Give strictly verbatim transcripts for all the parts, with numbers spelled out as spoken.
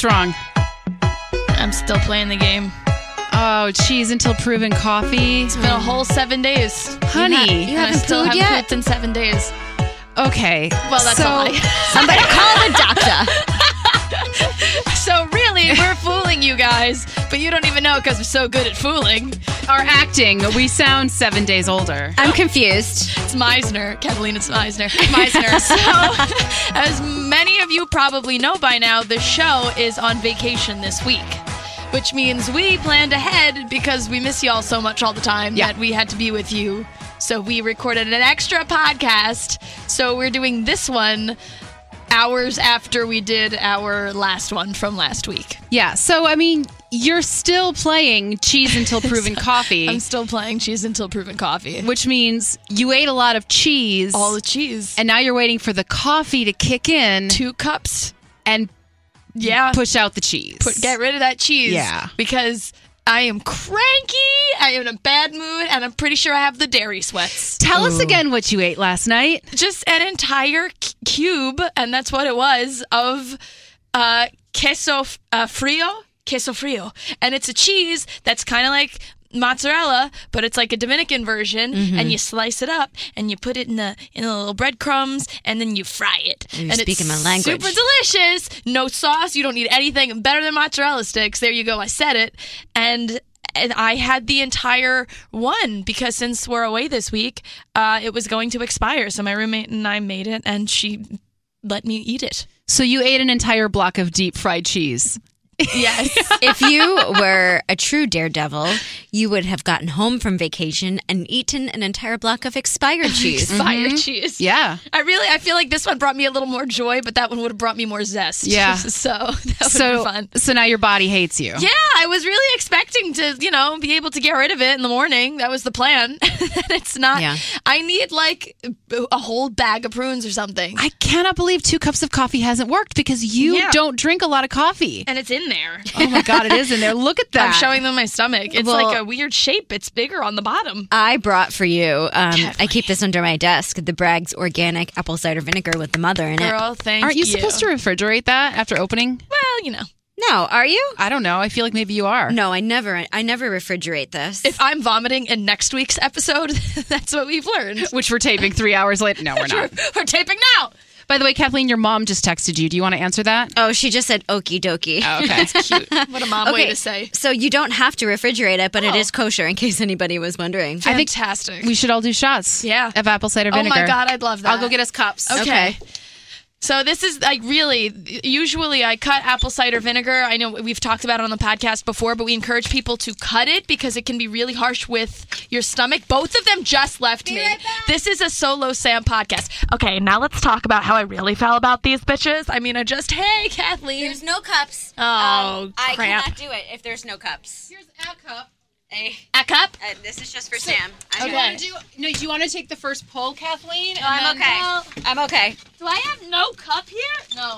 What's wrong? I'm still playing the game. Oh, cheese until proven coffee. It's been a whole seven days. Honey. You, ha- you And I haven't still food haven't yet? pooped in seven days. Okay. Well, that's so, a lie. Somebody call a doctor. So really, we're fooling you guys, but you don't even know because we're so good at fooling. Our acting, we sound seven days older. I'm confused. It's Meisner. Kathleen, it's Meisner. Meisner. So, as many of you probably know by now, the show is on vacation this week, which means we planned ahead because we miss y'all so much all the time Yeah. that we had to be with you. So we recorded an extra podcast. So we're doing this one hours after we did our last one from last week. Yeah, so, I mean, you're still playing cheese until proven coffee, I'm still playing cheese until proven coffee. which means you ate a lot of cheese, All the cheese. and now you're waiting for the coffee to kick in Two cups. and Yeah. push out the cheese. Put, get rid of that cheese. Yeah. Because I am cranky, I am in a bad mood, and I'm pretty sure I have the dairy sweats. Tell us again what you ate last night. Just an entire c- cube, and that's what it was, of uh, queso f- uh, frio. Queso frio. And it's a cheese that's kind of like mozzarella, but it's like a Dominican version, and you slice it up and you put it in the in the little breadcrumbs, and then you fry it. You're and speaking it's my language. super delicious. No sauce. You don't need anything. Better than mozzarella sticks. There you go. I said it. And and I had the entire one because since we're away this week, uh, it was going to expire. So my roommate and I made it, and she let me eat it. So you ate an entire block of deep fried cheese. Yes. If you were a true daredevil, you would have gotten home from vacation and eaten an entire block of expired cheese. Expired cheese. Yeah. I really, I feel like this one brought me a little more joy, but that one would have brought me more zest. Yeah. So that would So, be fun. so now your body hates you. Yeah, I was really expecting to, you know, be able to get rid of it in the morning. That was the plan. It's not. Yeah. I need like a whole bag of prunes or something. I cannot believe two cups of coffee hasn't worked because you Yeah. don't drink a lot of coffee. and it's in there. Oh my God, it is in there. Look at that. I'm showing them my stomach. It's Well- like a weird shape. It's bigger on the bottom. I brought for you, um, I keep this under my desk, the Bragg's Organic Apple Cider Vinegar with the mother in it. Girl, thank Aren't you supposed to refrigerate that after opening? Well, you know. No, are you? I don't know. I feel like maybe you are. No, I never I never refrigerate this. If I'm vomiting in next week's episode, that's what we've learned. Which we're taping three hours later. No, we're We're, not. we're taping now. By the way, Kathleen, your mom just texted you. Do you want to answer that? Oh, she just said okie dokie. Oh, okay. Cute. What a mom way Okay, to say. so you don't have to refrigerate it, but it Oh. is kosher in case anybody was wondering. I think Fantastic. we should all do shots. Yeah. Of apple cider Oh vinegar. my God, I'd love that. I'll go get us cups. Okay. Okay. So this is like really, usually I cut apple cider vinegar. I know we've talked about it on the podcast before, but we encourage people to cut it because it can be really harsh with your stomach. Both of them just left me. This is a solo Sam podcast. Okay, now let's talk about how I really felt about these bitches. I mean, I just, hey, Kathleen. There's no cups. Oh, I crap. cannot do it if there's no cups. Here's a cup. Hey, A cup? uh, this is just for Sam. I'm Okay. Do, no, do you want to take the first pull, Kathleen? No, I'm okay. I'm okay. Do I have no cup here? No.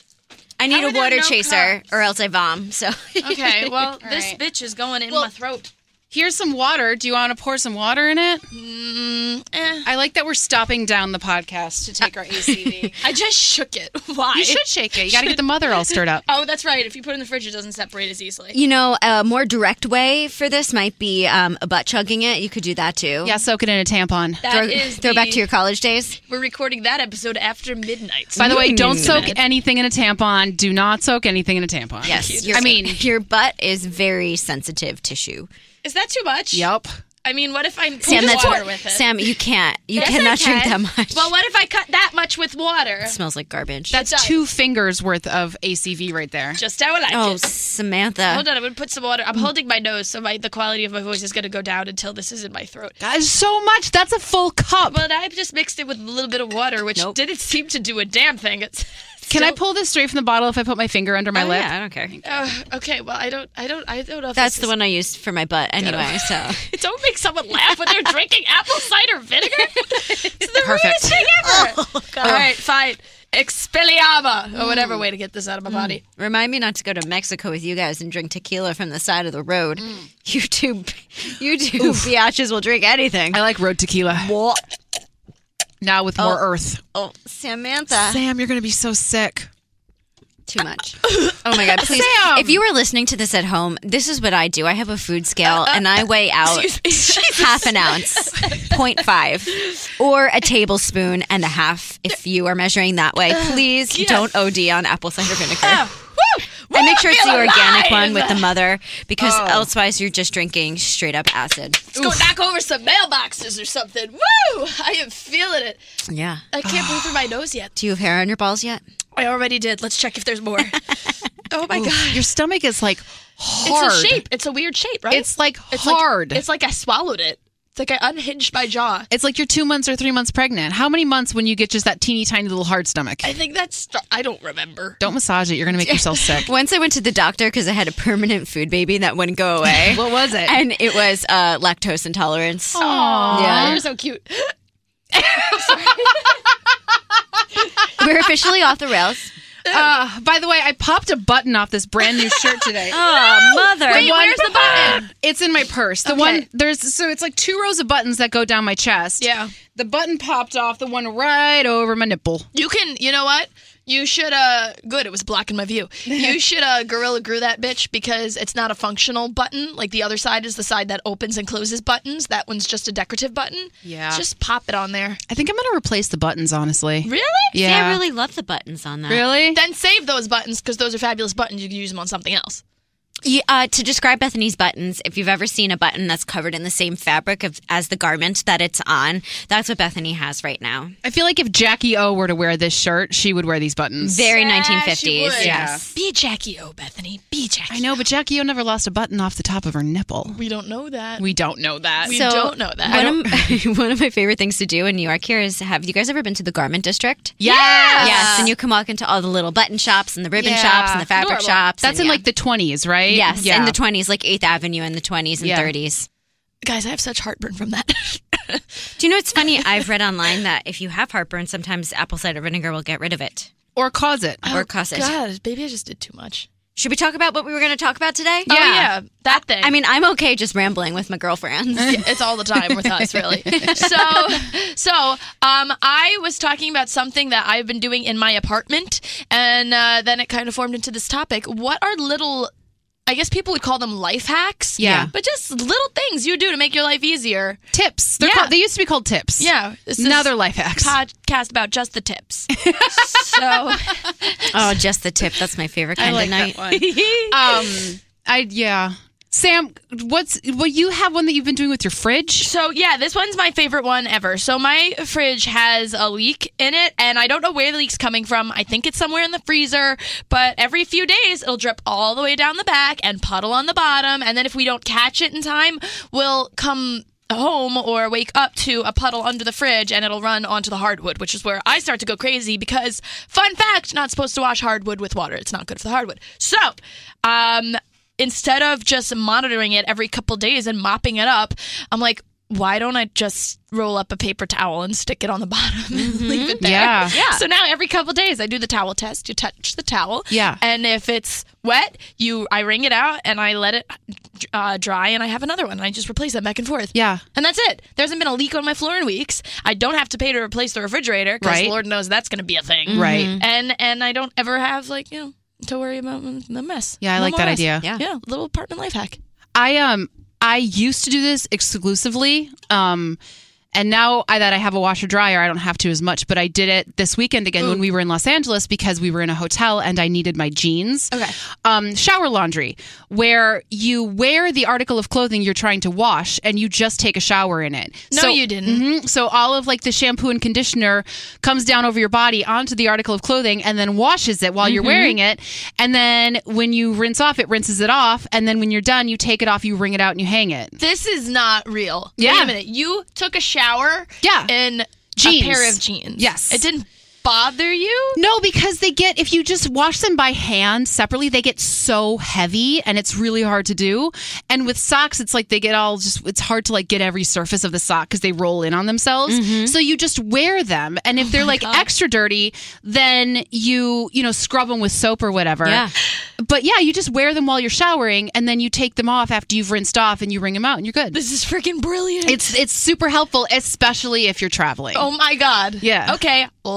I need How a are there water no chaser cups? or else I vom. So Okay, well, All this right. bitch is going in Well- my throat. Here's some water. Do you want to pour some water in it? Mm, eh. I like that we're stopping down the podcast to take our A C V. I just shook it. Why? You should shake it. You got to get the mother all stirred up. Oh, that's right. If you put it in the fridge, it doesn't separate as easily. you know, a more direct way for this might be um, a butt chugging it. You could do that too. Yeah, soak it in a tampon. That Throw, is throw the- back to your college days. We're recording that episode after midnight. By the way, don't Mm. soak anything in a tampon. Do not soak anything in a tampon. Yes, I mean, your butt is very sensitive tissue. Is that too much? yep. I mean, what if I put Sam, that's water what, with it? Sam, you can't. You Yes, I cannot drink can. that much. Well, what if I cut that much with water? It smells like garbage. That's It does. two fingers worth of A C V right there. Just how I like oh, it. Samantha. Hold on, I'm going to put some water. I'm holding my nose, so my, the quality of my voice is going to go down until this is in my throat. That is so much. That's a full cup. But I just mixed it with a little bit of water, which Nope. didn't seem to do a damn thing. It's Can I still- pull this straight from the bottle if I put my finger under my Oh, lip? yeah, I don't care. Uh, okay, well, I don't, I don't, I don't know. If That's this the is- one I used for my butt anyway. So Don't make someone laugh when they're drinking apple cider vinegar. It's the Perfect. weirdest thing ever. Oh, God. All right, fine. Expelliarmus, or whatever way to get this out of my body. remind me not to go to Mexico with you guys and drink tequila from the side of the road. You two, you two biatches will drink anything. I like road tequila. What? Now with more Oh. earth. Oh, Samantha. Sam, you're going to be so sick. Too much. Oh my God, please. Sam! If you are listening to this at home, this is what I do. I have a food scale and I weigh out half an ounce, zero point five, or a tablespoon and a half if you are measuring that way. Please yeah. don't O D on apple cider vinegar. Oh, woo! And make sure it's the Feel organic alive! one with the mother because Oh. elsewise you're just drinking straight up acid. Let's go knock over some mailboxes or something. Woo! I am feeling it. Yeah. I can't breathe through my nose yet. Do you have hair on your balls yet? I already did. Let's check if there's more. Oh my God. Your stomach is like hard. It's a shape. It's a weird shape, right? It's like It's hard. Like, it's like I swallowed it. It's like I unhinged my jaw. It's like you're two months or three months pregnant. How many months when you get just that teeny tiny little hard stomach? I think that's. I don't remember. Don't massage it. You're going to make yourself sick. Once I went to the doctor because I had a permanent food baby that wouldn't go away. What was it? And it was uh, lactose intolerance. Aw, Yeah. you're so cute. We're officially off the rails. Uh, by the way, I popped a button off this brand new shirt today. Oh, mother. Wait, where's the button? It's in my purse. The Okay. one there's so it's like two rows of buttons that go down my chest. Yeah. The button popped off, the one right over my nipple. You can. You know what? You should. Uh, good. It was blocking my view. You should. Uh, Gorilla Glue that bitch because it's not a functional button. Like the other side is the side that opens and closes buttons. That one's just a decorative button. Yeah. Just pop it on there. I think I'm gonna replace the buttons, honestly. Really? See, Yeah. I really love the buttons on that. Really? Then save those buttons because those are fabulous buttons. You can use them on something else. Yeah, uh, to describe Bethany's buttons, if you've ever seen a button that's covered in the same fabric of, as the garment that it's on, that's what Bethany has right now. I feel like if Jackie O were to wear this shirt, she would wear these buttons. Very Yeah, nineteen she fifties. would. Yes. Be Jackie O, Bethany. Be Jackie. I know, but Jackie O never lost a button off the top of her nipple. We don't know that. We don't know that. We So, don't know that. One of, one of my favorite things to do in New York here is have you guys ever been to the garment district? Yes! Yes, and you can walk into all the little button shops and the ribbon Yeah. shops and the fabric Adorable. shops. That's and in yeah. like the twenties, right? Yes, Yeah. in the twenties, like eighth Avenue in the twenties and Yeah. thirties. Guys, I have such heartburn from that. Do you know what's funny? I've read online that if you have heartburn, sometimes apple cider vinegar will get rid of it. Or cause it. Or cause it. God, baby, I just did too much. Should we talk about what we were going to talk about today? Oh, yeah, that thing. I mean, I'm okay just rambling with my girlfriends. Yeah, it's all the time with us, really. So, so um, I was talking about something that I've been doing in my apartment, and uh, then it kind of formed into this topic. What are little, I guess people would call them life hacks? Yeah. But just little things you do to make your life easier. Tips. They're Yeah. called, they used to be called tips. Yeah. This is Now they're life hacks. podcast about just the tips. So, Oh, just the tip. That's my favorite kind I like of night. that one. um, I yeah. Sam, what's well? You have one that you've been doing with your fridge. So yeah, this one's my favorite one ever. So my fridge has a leak in it, and I don't know where the leak's coming from. I think it's somewhere in the freezer, but every few days it'll drip all the way down the back and puddle on the bottom, and then if we don't catch it in time, we'll come home or wake up to a puddle under the fridge and it'll run onto the hardwood, which is where I start to go crazy because, fun fact, not supposed to wash hardwood with water. It's not good for the hardwood. So, um, instead of just monitoring it every couple days and mopping it up, I'm like, why don't I just roll up a paper towel and stick it on the bottom and leave it there? Yeah. yeah. So now every couple days I do the towel test. You touch the towel. Yeah. And if it's wet, you I wring it out and I let it uh, dry and I have another one. And I just replace them back and forth. Yeah. And that's it. There hasn't been a leak on my floor in weeks. I don't have to pay to replace the refrigerator because Right. Lord knows that's going to be a thing. Right. And and I don't ever have like, you know, to worry about the mess. Yeah, I No like more that mess. idea. Yeah. Yeah, little apartment life hack. I um I used to do this exclusively. Um and now I, that I have a washer dryer, I don't have to as much, but I did it this weekend again when we were in Los Angeles because we were in a hotel and I needed my jeans. Okay. Um, shower laundry, where you wear the article of clothing you're trying to wash and you just take a shower in it. No, so, you didn't. Mhm. So all of like the shampoo and conditioner comes down over your body onto the article of clothing and then washes it while you're wearing it. And then when you rinse off, it rinses it off. And then when you're done, you take it off, you wring it out and you hang it. This is not real. Yeah. Wait a minute. You took a shower Yeah. in Jeans. a pair of jeans. Yes. It didn't bother you? No, because they get, if you just wash them by hand separately, they get so heavy and it's really hard to do. And with socks, it's like they get all just, it's hard to like get every surface of the sock because they roll in on themselves. So you just wear them. And if they're like God. extra dirty, then you, you know, scrub them with soap or whatever. Yeah. But yeah, you just wear them while you're showering and then you take them off after you've rinsed off and you wring them out and you're good. This is freaking brilliant. It's, it's super helpful, especially if you're traveling. oh my God. Yeah. Okay. Locking that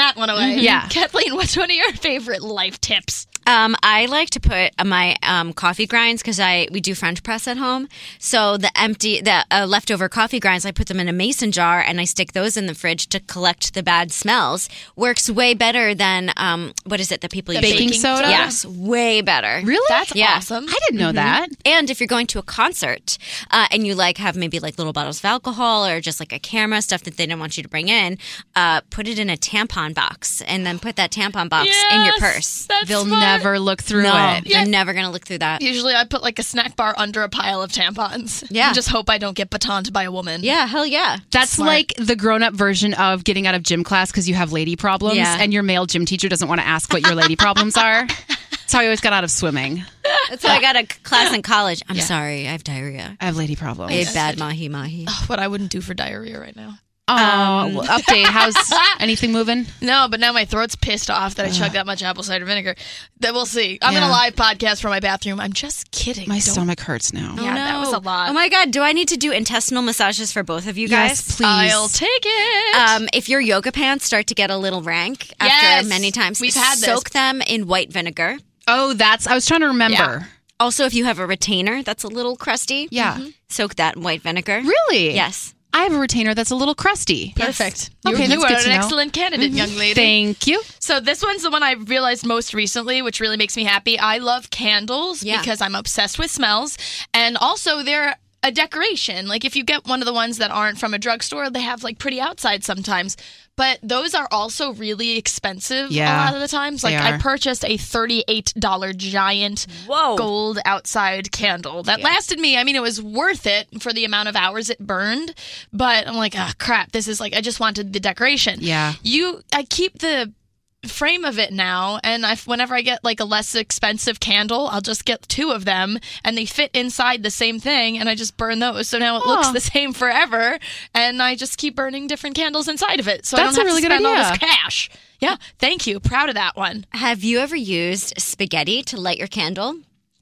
that one away. Mm-hmm. Yeah. Kathleen, what's one of your favorite life tips? Um, I like to put my um, coffee grinds because I we do French press at home. So the empty, the uh, leftover coffee grinds, I put them in a mason jar and I stick those in the fridge to collect the bad smells. Works way better than um, what is it that people The use? Baking baking soda? soda? Yes, way better. Really? That's Yeah. awesome. I didn't know that. And if you're going to a concert uh, and you like have maybe like little bottles of alcohol or just like a camera, stuff that they don't want you to bring in, uh, put it in a tampon box and then put that tampon box in your Yes, purse. That's They'll smart. never look through No, it. Yeah. they're never going to look through that. Usually I put like a snack bar under a pile of tampons. Yeah. And just hope I don't get batoned by a woman. Yeah, hell yeah. That's Smart. like the grown-up version of getting out of gym class because you have lady problems, Yeah. and your male gym teacher doesn't want to ask what your lady problems are. That's how I always got out of swimming. That's why I got a class in college. I'm sorry, I have diarrhea. I have lady problems. I have bad mahi mahi. What I wouldn't do for diarrhea right now. Oh, well, update. How's anything moving? No, but now my throat's pissed off that I chugged that much apple cider vinegar. That we'll see. I'm Yeah. in a live podcast from my bathroom. I'm just kidding. My Don't- stomach hurts now. Yeah, that was a lot. Oh my god, do I need to do intestinal massages for both of you guys? Yes, please. I'll take it. Um, if your yoga pants start to get a little rank after Yes. many times, We've had this. soak them in white vinegar. Oh, that's. I was trying to remember. Yeah. Also, if you have a retainer that's a little crusty, Yeah. soak that in white vinegar. Really? Yes. I have a retainer that's a little crusty. Perfect. Okay, you, that's you good are to an know. excellent candidate, young lady. Thank you. So this one's the one I realized most recently, which really makes me happy. I love candles Yeah. because I'm obsessed with smells. And also they're a decoration. Like if you get one of the ones that aren't from a drugstore, they have like pretty outside sometimes. But those are also really expensive Yeah, a lot of the times. Like they I are. purchased a thirty-eight dollars giant Whoa. gold outside candle that lasted me. I mean, it was worth it for the amount of hours it burned. But I'm like, ah, crap. This is like, I just wanted the decoration. Yeah. You, I keep the frame of it now, and I, whenever I get like a less expensive candle, I'll just get two of them, and they fit inside the same thing, and I just burn those. So now it looks Oh. the same forever, and I just keep burning different candles inside of it. So That's I a don't have really to good spend all idea. this cash. Yeah, thank you. Proud of that one. Have you ever used spaghetti to light your candle?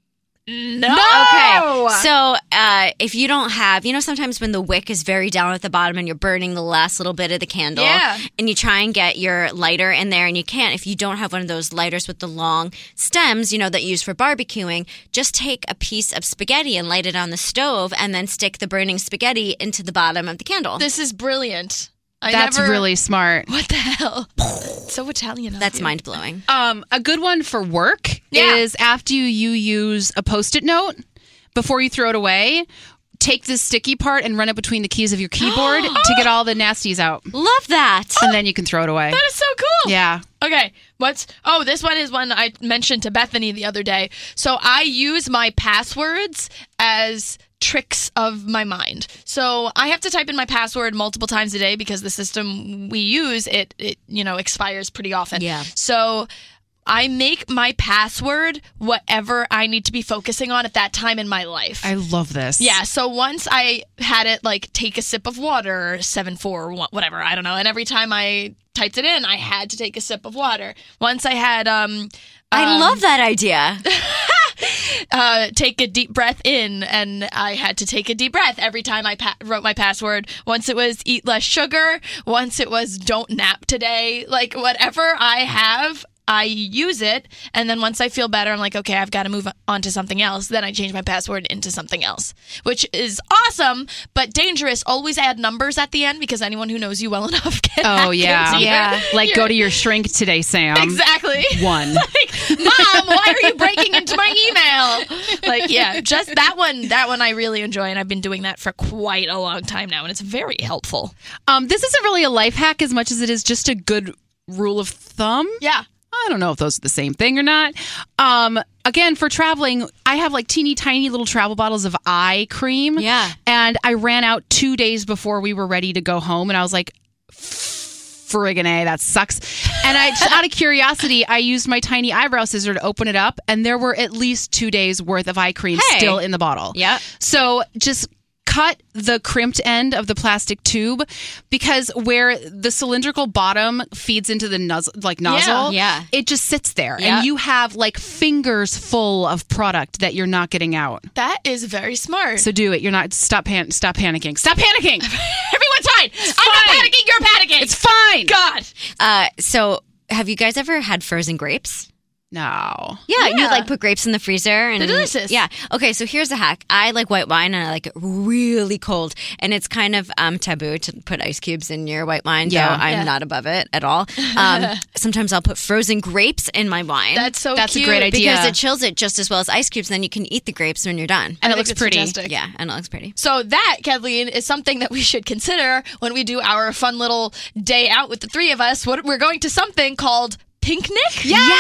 No. Okay. So uh, if you don't have, you know, sometimes when the wick is very down at the bottom and you're burning the last little bit of the candle, Yeah. and you try and get your lighter in there and you can't, if you don't have one of those lighters with the long stems, you know, that you use for barbecuing, just take a piece of spaghetti and light it on the stove and then stick the burning spaghetti into the bottom of the candle. This is brilliant. I That's never, really smart. What the hell? So Italian. of That's you. mind blowing. Um, a good one for work Yeah. is after you, you use a Post-it note, before you throw it away, take the sticky part and run it between the keys of your keyboard to get all the nasties out. Love that. And then you can throw it away. That is so cool. Yeah. Okay, what's oh this one is one I mentioned to Bethany the other day. So I use my passwords as tricks of my mind. So I have to type in my password multiple times a day because the system we use it it you know expires pretty often. Yeah. So I make my password whatever I need to be focusing on at that time in my life. I love this. Yeah, so once I had it like take a sip of water, seven four whatever, I don't know. And every time I typed it in, I had to take a sip of water. Once I had um I um, love that idea. uh, take a deep breath in, and I had to take a deep breath every time I pa- wrote my password. Once it was eat less sugar, once it was don't nap today, like whatever I have, I use it, and then once I feel better, I'm like, okay, I've got to move on to something else. Then I change my password into something else, which is awesome, but dangerous. Always add numbers at the end because anyone who knows you well enough can Oh, hack yeah. into your- Yeah. Like, your- go to your shrink today, Sam. Exactly. One. Like, Mom, why are you breaking into my email? Like, yeah, just that one. That one I really enjoy, and I've been doing that for quite a long time now, and it's very helpful. Um, this isn't really a life hack as much as it is just a good rule of thumb. Yeah. I don't know if those are the same thing or not. Um, again, for traveling, I have like teeny tiny little travel bottles of eye cream. Yeah. And I ran out two days before we were ready to go home. And I was like, friggin' A, that sucks. And I, just out of curiosity, I used my tiny eyebrow scissor to open it up. And there were at least two days worth of eye cream Hey. still in the bottle. Yep. So just cut the crimped end of the plastic tube because where the cylindrical bottom feeds into the nozzle, like nozzle, Yeah. it just sits there, Yeah. and you have like fingers full of product that you're not getting out. That is very smart. So do it. You're not. Stop pan. Stop panicking. Stop panicking. Everyone, stop fine. I'm not fine. panicking. You're panicking. It's fine. God. Uh, so, have you guys ever had frozen grapes? No. Yeah, Yeah. you like put grapes in the freezer and They're delicious. Yeah. Okay, so here's a hack. I like white wine and I like it really cold. And it's kind of um, taboo to put ice cubes in your white wine. Yeah. though I'm Yeah. not above it at all. Um, sometimes I'll put frozen grapes in my wine. That's so That's a cute. great idea. because it chills it just as well as ice cubes. Then you can eat the grapes when you're done. And I it looks think it's pretty. fantastic. Yeah, and it looks pretty. So that, Kathleen, is something that we should consider when we do our fun little day out with the three of us. What we're going to something called Pinknick.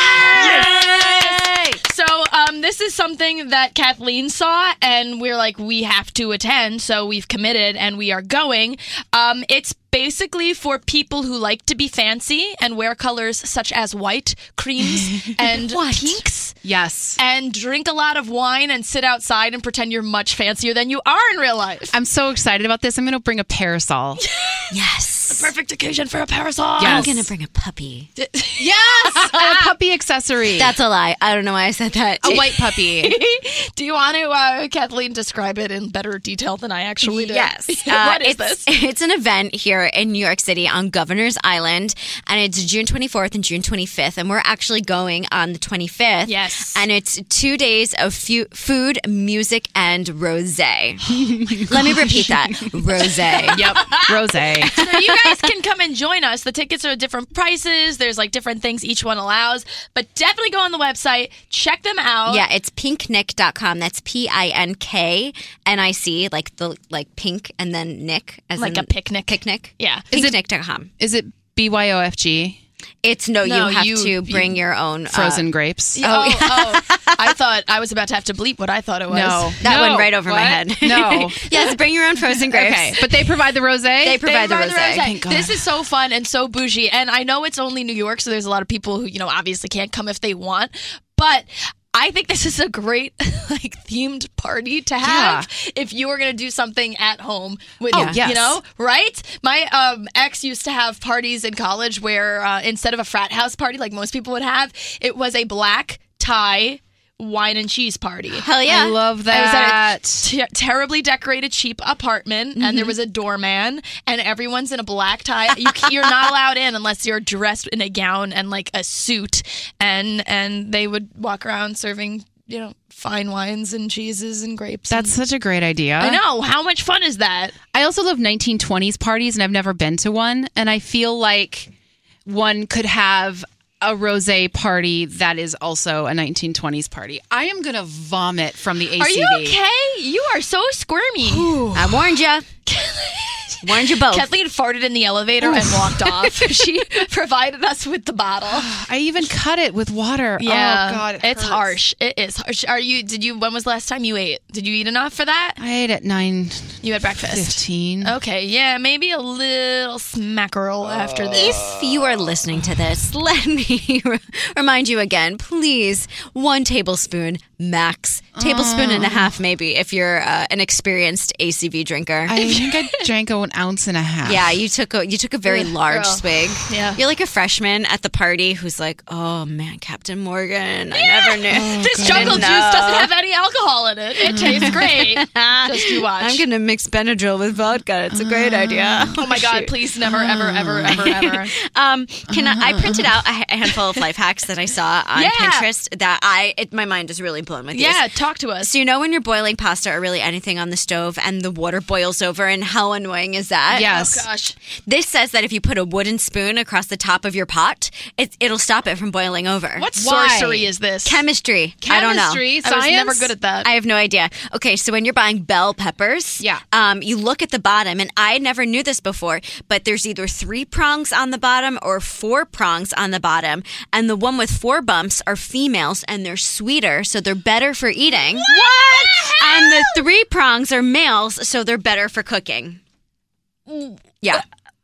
Yes! So um, this is something that Kathleen saw, and we're like, we have to attend. So we've committed, and we are going. Um, it's basically for people who like to be fancy and wear colors such as white, creams, and pinks. Yes. And drink a lot of wine and sit outside and pretend you're much fancier than you are in real life. I'm so excited about this. I'm going to bring a parasol. Yes. Perfect occasion for a parasol. Yes. I'm going to bring a puppy. Yes. Oh, a puppy accessory. That's a lie. I don't know why I said that. a white puppy. Do you want to, uh, Kathleen, describe it in better detail than I actually did? Yes. what Uh, is it's, this? It's an event here in New York City on Governor's Island, and it's June twenty-fourth and June twenty-fifth, and we're actually going on the twenty-fifth. Yes. And it's two days of fu- food, music, and rosé. Let me repeat that. Rosé. Yep. Rose. So you guys can come and join us. The tickets are different prices. There's like different things each one allows. But definitely go on the website. Check them out. Yeah, it's pinknick dot com. That's P I N K N I C, like the like pink and then Nick as Like in a picnic. Picnic. Yeah. Pinknick dot com. Is it B Y O F G? It's no, No, you have you- to bring your own uh, Frozen grapes. Oh, oh, I thought I was about to have to bleep what I thought it was. No. That No. went right over my What? head. No. Yes, bring your own frozen grapes. Okay. But they provide the rose? They They provide the provide rosé. Thank God. This is so fun and so bougie. And I know it's only New York, so there's a lot of people who, you know, obviously can't come if they want. But I think this is a great like themed party to have if you were going to do something at home with Oh, you, yes. you know, right? My um, ex used to have parties in college where uh, instead of a frat house party like most people would have, it was a black tie wine and cheese party. Hell yeah. I love I was that. at a t- terribly decorated cheap apartment, and there was a doorman, and everyone's in a black tie. You, c- you're not allowed in unless you're dressed in a gown and like a suit, and and they would walk around serving, you know, fine wines and cheeses and grapes. That's such a great idea. I know. How much fun is that? I also love nineteen twenties parties, and I've never been to one. And I feel like one could have a rosé party that is also a nineteen twenties party. I am going to vomit from the A C V. Are you okay? You are so squirmy. I warned you. Warned you both. Kathleen farted in the elevator and walked off. She provided us with the bottle. I even cut it with water. Yeah, Oh, God. It it's hurts. harsh. It is harsh. Are you? Did you? When was the last time you ate? Did you eat enough for that? I ate at nine You had breakfast. fifteen. Okay, yeah, maybe a little smackerel after this. If you are listening to this, let me re- remind you again, please, one tablespoon max. Tablespoon and a half, maybe, if you're uh, an experienced A C V drinker. I think I drank an ounce and a half. yeah, you took a you took a very Ugh, large girl. swig. Yeah. You're like a freshman at the party who's like, oh man, Captain Morgan, I never knew. This jungle No. juice doesn't have any alcohol in it. It tastes great. Just you watch. I'm gonna mix Benadryl with vodka. It's a great idea. oh my god! Please, never, ever, ever, ever, ever. Um, can I, I printed out a, a handful of life hacks that I saw on Yeah. Pinterest that I it, my mind is really blown with. Yeah, these. talk to us. So you know when you're boiling pasta or really anything on the stove and the water boils over, and how annoying is that? Yes. Oh gosh. This says that if you put a wooden spoon across the top of your pot, it, it'll stop it from boiling over. What Why? sorcery is this? Chemistry? I don't know. Chemistry, I was science? never good at that. I have no idea. Okay, so when you're buying bell peppers, Yeah. um, you look at the bottom, and I never knew this before, but there's either three prongs on the bottom or four prongs on the bottom, and the one with four bumps are females, and they're sweeter, so they're better for eating. What? And the three prongs are males, so they're better for cooking. Yeah,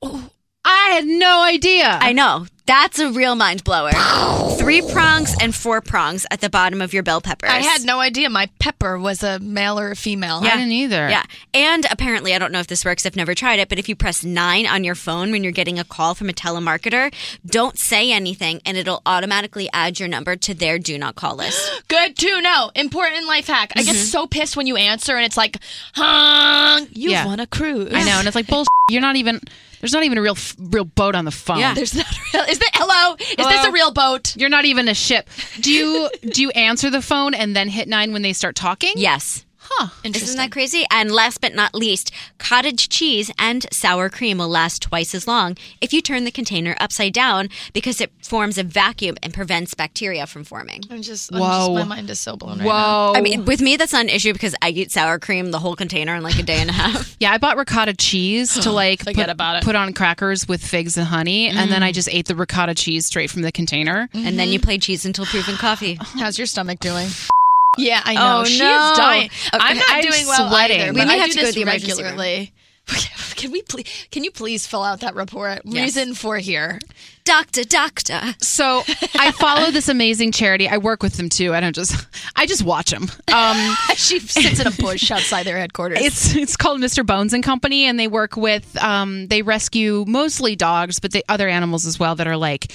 I had no idea. I know. That's a real mind blower. Three prongs and four prongs at the bottom of your bell peppers. I had no idea my pepper was a male or a female. I didn't either. Yeah. And apparently, I don't know if this works, I've never tried it, but if you press nine on your phone when you're getting a call from a telemarketer, don't say anything and it'll automatically add your number to their do not call list. Good to know. Important life hack. I get so pissed when you answer and it's like, huh, you've Yeah. won a cruise. I know. And it's like, bullshit. You're not even. There's not even a real real boat on the phone. Yeah. There's not a real. Is there? Hello? Is Hello? this a real boat? You're not even a ship. Do you do you answer the phone and then hit nine when they start talking? Yes. Huh. Isn't that crazy? And last but not least, cottage cheese and sour cream will last twice as long if you turn the container upside down because it forms a vacuum and prevents bacteria from forming. I'm just, I'm Whoa. just. My mind is so blown right Whoa. now. I mean, with me, that's not an issue because I eat sour cream, the whole container, in like a day and a half. Yeah, I bought ricotta cheese to like Forget put, about it. put on crackers with figs and honey, mm. and then I just ate the ricotta cheese straight from the container. Mm-hmm. And then you play cheese until proven coffee. How's your stomach doing? Yeah, I know. Oh, she no. is dying. Okay. I'm not I'm doing well sweating. either. We but may I have do to go this to the emergency room. regularly. Can we please? Can you please fill out that report? Yes. Reason for here. Doctor, doctor. So I follow this amazing charity. I work with them too. I don't just. I just watch them. Um, She sits in a bush outside their headquarters. It's it's called Mister Bones and Company, and they work with um, they rescue mostly dogs, but they other animals as well that are like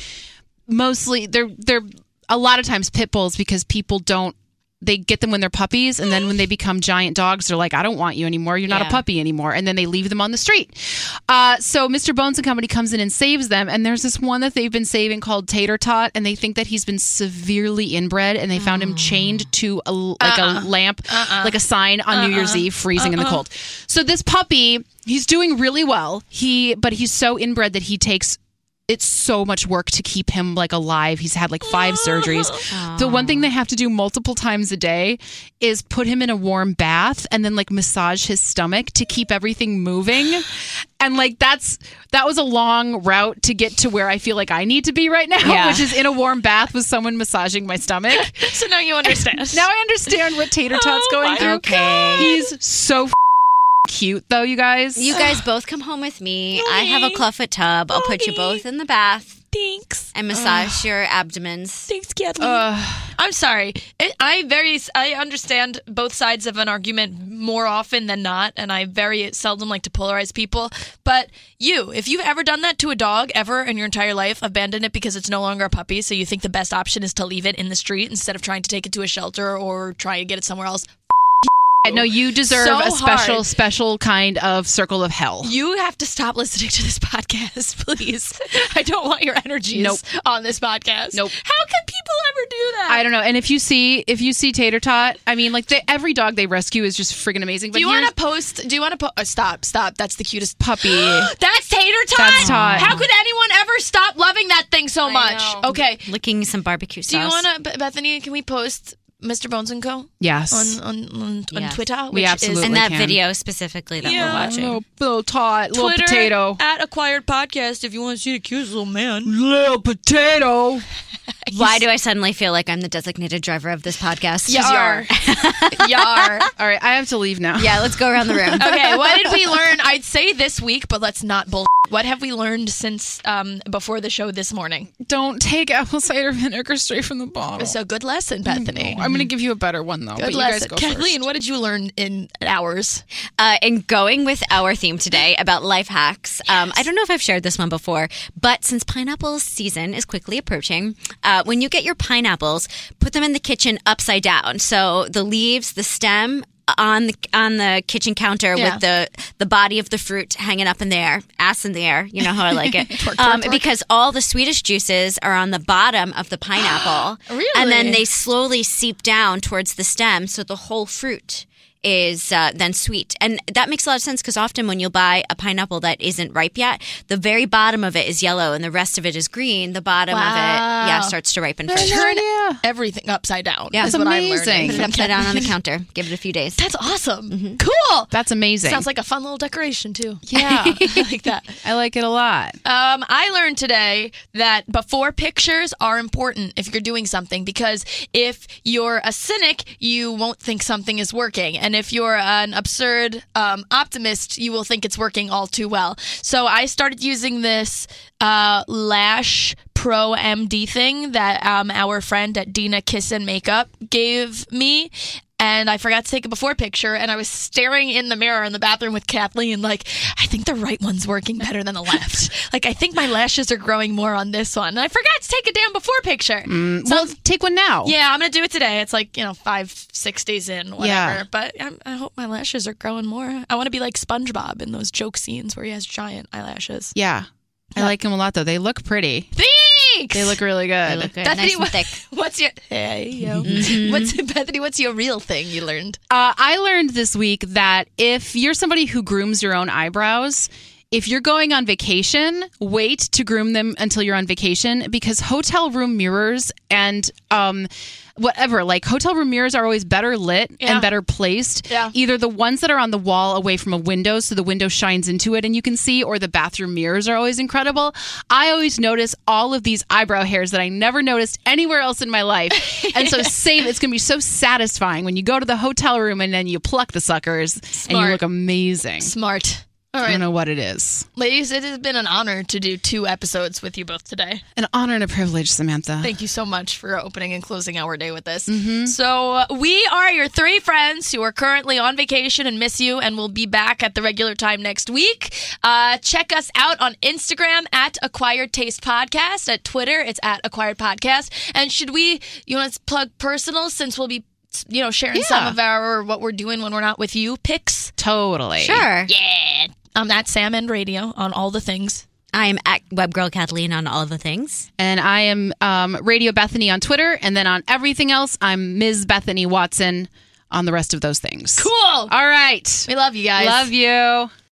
mostly they're they're a lot of times pit bulls because people don't they get them when they're puppies, and then when they become giant dogs, they're like, I don't want you anymore. You're not Yeah. a puppy anymore, and then they leave them on the street. Uh, so Mister Bones and Company comes in and saves them, and there's this one that they've been saving called Tater Tot, and they think that he's been severely inbred, and they found him chained to a like Uh-uh. a lamp, Uh-uh. like a sign on Uh-uh. New Year's Eve, freezing in the cold. So this puppy, he's doing really well. He, but he's so inbred that he takes. It's so much work to keep him like alive. He's had like five surgeries. The one thing they have to do multiple times a day is put him in a warm bath and then like massage his stomach to keep everything moving. And like that's that was a long route to get to where I feel like I need to be right now, Yeah. which is in a warm bath with someone massaging my stomach. So now you understand. Now I understand what Tater Tot's Oh going my through. God. He's so f- cute though, you guys. You guys both come home with me. I have a clawfoot tub. I'll put you both in the bath Thanks. and massage your abdomens. Thanks, Kathleen. I'm sorry. It, I very I understand both sides of an argument more often than not, and I very seldom like to polarize people. But you, if you've ever done that to a dog ever in your entire life, abandoned it because it's no longer a puppy, so you think the best option is to leave it in the street instead of trying to take it to a shelter or try to get it somewhere else. No, you deserve So a special, hard. special kind of circle of hell. You have to stop listening to this podcast, please. I don't want your energies Nope. on this podcast. Nope. How can people ever do that? I don't know. And if you see, if you see Tater Tot, I mean, like they, every dog they rescue is just friggin' amazing. But Do you here's want to post? Do you want to post? Oh, stop! Stop! That's the cutest puppy. That's Tater Tot. That's Tot. How could anyone ever stop loving that thing so much? know. Okay. Licking some barbecue sauce. Do you want to, Bethany? Can we post Mister Bones and Co. Yes. on on on, on Yes. Twitter? We which absolutely is and that can. video specifically that Yeah. we're watching. Little, little tot, little Twitter potato. at Acquired Podcast. If you want to see the cutest little man. Little potato. Why do I suddenly feel like I'm the designated driver of this podcast? Yar. Yar. All right, I have to leave now. Yeah, let's go around the room. Okay, what did we learn? I'd say this week, but let's not bull. What have we learned since um, before the show this morning? Don't take apple cider vinegar straight from the bottle. It's a good lesson, Bethany. I'm going to give you a better one though. Good but you lesson. guys go Kathleen, first. what did you learn in hours? Uh, and going with our theme today about life hacks, um, I don't know if I've shared this one before, but since pineapple season is quickly approaching, uh, when you get your pineapples, put them in the kitchen upside down. So the leaves, the stem, on the on the kitchen counter Yeah. with the the body of the fruit hanging up in the air, ass in the air. You know how I like it. Twerk, twerk, um, twerk. Because all the sweetest juices are on the bottom of the pineapple, Really? and then they slowly seep down towards the stem, so the whole fruit is uh, then sweet. And that makes a lot of sense because often when you'll buy a pineapple that isn't ripe yet, the very bottom of it is yellow and the rest of it is green. The bottom of it, yeah, Wow. starts to ripen That's first. no Turn idea. everything upside down. Yeah. is That's what I'm amazing. learning. Put it upside down on the counter. Give it a few days. That's awesome. Cool. That's amazing. Sounds like a fun little decoration too. Yeah. I like that. I like it a lot. Um, I learned today that before pictures are important if you're doing something, because if you're a cynic, you won't think something is working. And if you're an absurd um, optimist, you will think it's working all too well. So I started using this uh, Lash Pro M D thing that um, our friend at Dina Kiss and Makeup gave me. and I forgot to take a before picture, and I was staring in the mirror in the bathroom with Kathleen like, I think the right one's working better than the left. Like, I think my lashes are growing more on this one. And I forgot to take a damn before picture. Mm, so, well, take one now. Yeah, I'm going to do it today. It's like, you know, five, six days in, whatever. Yeah. But I'm, I hope my lashes are growing more. I want to be like SpongeBob in those joke scenes where he has giant eyelashes. Yeah. I like them a lot, though. They look pretty. Thanks! They look really good. They look good. Bethany, Nice and what- thick. What's your hey yo? Mm-hmm. What's Bethany? What's your real thing you learned? Uh, I learned this week that if you're somebody who grooms your own eyebrows, if you're going on vacation, wait to groom them until you're on vacation, because hotel room mirrors and um, whatever, like hotel room mirrors are always better lit Yeah. and better placed. Yeah. Either the ones that are on the wall away from a window so the window shines into it and you can see, or the bathroom mirrors are always incredible. I always notice all of these eyebrow hairs that I never noticed anywhere else in my life. And so save, it's going to be so satisfying when you go to the hotel room and then you pluck the suckers and Smart. you look amazing. Smart. All I don't right, know what it is. ladies, it has been an honor to do two episodes with you both today. An honor and a privilege, Samantha. Thank you so much for opening and closing our day with this. Mm-hmm. So uh, we are your three friends who are currently on vacation and miss you, and we'll be back at the regular time next week. Uh, check us out on Instagram at Acquired Taste Podcast. At Twitter, it's at Acquired Podcast. And should we, you want to plug personal since we'll be, you know, sharing some Yeah. of our what we're doing when we're not with you pics? Totally. Sure. Yeah. I'm at Sam and Radio on all the things. I'm at Webgirl Kathleen on all the things. And I am um, Radio Bethany on Twitter. And then on everything else, I'm Miz Bethany Watson on the rest of those things. Cool. All right. We love you guys. Love you.